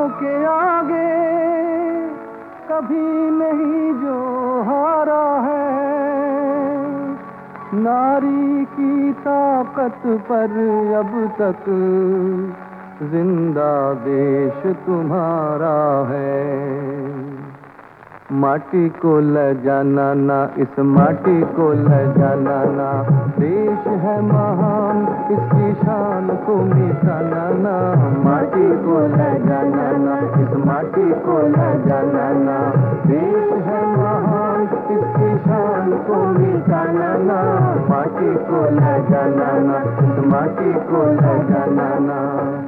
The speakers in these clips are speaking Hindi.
के आगे कभी नहीं जो हारा है। नारी की ताकत पर अब तक जिंदा देश तुम्हारा है। माटी को ल जाना ना, इस माटी को ल जाना ना, देश है महान इसकी शान को मिटाना ना। माटी को ल जाना ना, इस माटी को ल जाना ना, देश है महान इसकी शान को मिटाना ना। माटी को ल जाना ना, इस माटी को ल जाना ना।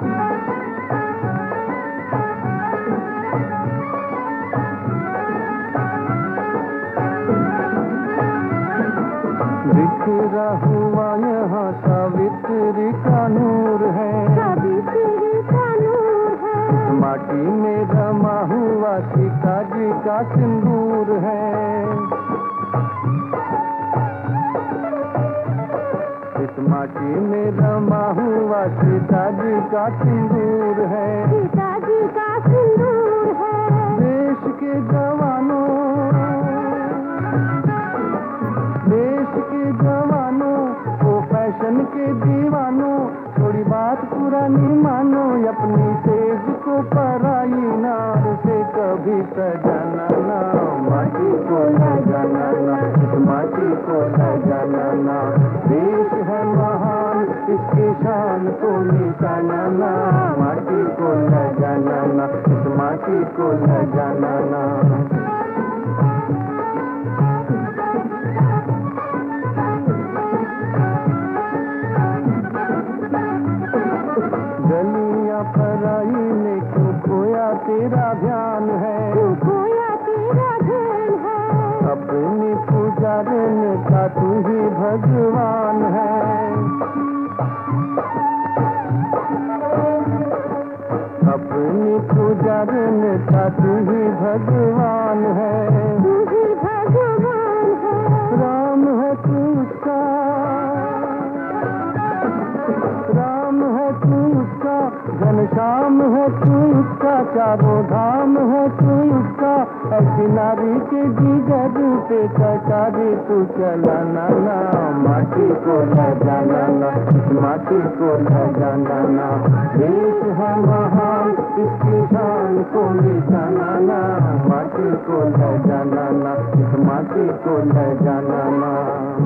बिखरा हुआ यहाँ सावित्री का नूर है, सावित्री का नूर है। इस माटी में रमा हुआ सीता जी का सिंदूर है। इस माटी में रमा हुआ सीता जी का सिंदूर है, सीता जी का सिंदूर है। देश के जवानों, देश के जवानों, वो फैशन के दीवानों, थोड़ी बात पुरानी मानो। अपनी सेज को पराई नार से कभी सजाना ना। माटी को ल जाना ना, इस माटी को ल जाना ना, देश है महान इसकी शान को निशाना ना। माटी को ल जाना ना, इस माटी को ल जाना ना। गलियां पराई ने क्यों खोया तेरा ध्यान है, क्यों खोया तेरा ध्यान है। अपनी पुजारन का तू ही भगवान है। अपनी पुजारन का तू ही भगवान है, तू ही भगवान है। राम है तू उसका, राम है तू उसका, घनश्याम है तू उसका, चारों धाम है तू उसका। ऐसी नारी के जिगर पे कटारी तू चलाना ना। माटी को ल जाना ना, इस माटी को ल जाना ना, देश है महान इसकी शान को निशाना ना। माटी को ल जाना ना, इस माटी को ल जाना ना।